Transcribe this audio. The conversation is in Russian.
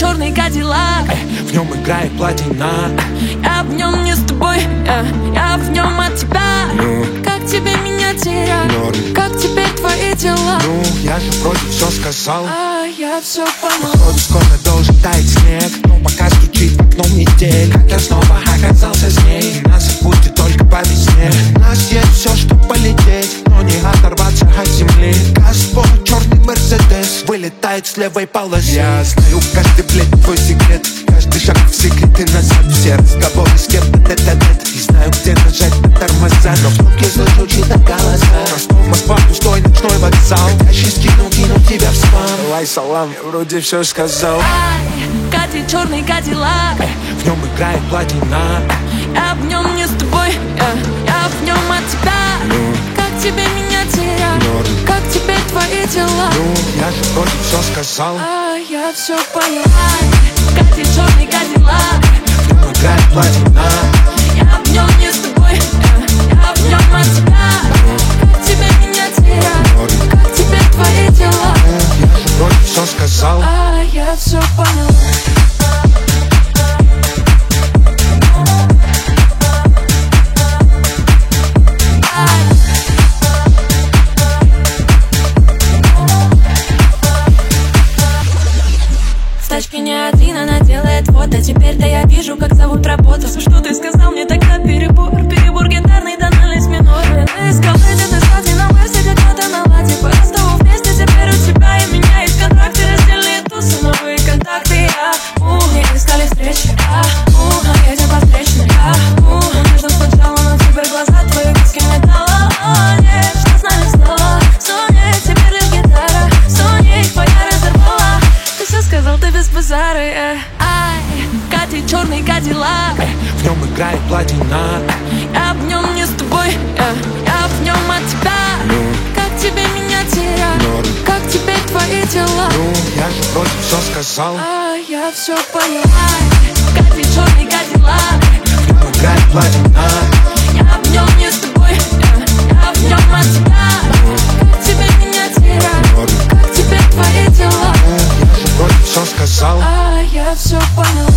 черный кадиллак, в нем играет платина. я в нем не с тобой, я в нем от тебя. Как тебе меня терять? Как теперь твои дела? Ну, я же вроде все сказал. Я все понял. Походу скоро должен таять снег, но пока стучит в окно метель. Как я снова оказался с ней, нас отпустит только по весне. У нас есть все, чтобы полететь, но не оторваться от земли. Газпо, черный Мерседес, вылетает с левой полосы. Я знаю каждый, блядь, твой секрет, каждый шаг в секреты назад. Все разговоры с кем-то тет-а-тет. И знаю, где нажать на тормоза, но вдруг я слышу чьи-то голоса. Ростов, Москва, пустой ночной вокзал. Хотящий кину тебя в спам. Давай салам, я вроде все сказал. Катит черный кадиллак, в нем играет платина. я в нем не с тобой, я в нем от тебя. Как тебе меня терять? Как теперь твои дела? Ну, я же вроде все сказал. Я все понял. Катит черный кадиллак, в нем играет платина. я в нем не с тобой, я в нем от тебя. Как тебе меня терять? Как теперь твои дела? Я же вроде все сказал. Я все понял. В тачке не один, она делает фото. Теперь-то я вижу, как зовут работу. Все, что ты сказал мне тогда, перебор. Перебор гитарный, тональность минор. Ты искал эти, ты стадии, но мы все где-то на ладе. По ростову вместе, теперь у тебя и меня есть контракты. Раздельные тусы, новые контакты. Не искали встречи, едем по встречной. Между сначала, но теперь глаза твои виски металла. Нет, что с нами стало? Соня, теперь лишь гитара. Соня, твоя разорвала. Ты все сказал, ты без базары. Катит черный кадиллак, в нем играет платина. я в нем не с тобой, я в нем от тебя. Как тебе меня терять? Как теперь твои дела? Ну, я же вроде все сказал. Я все понял. Катит черный кадиллак, в нем играет платина. я в нем не с тобой, я в нем от тебя. Как тебе меня терять? Как теперь твои дела? Я же вроде все сказал. Я все понял.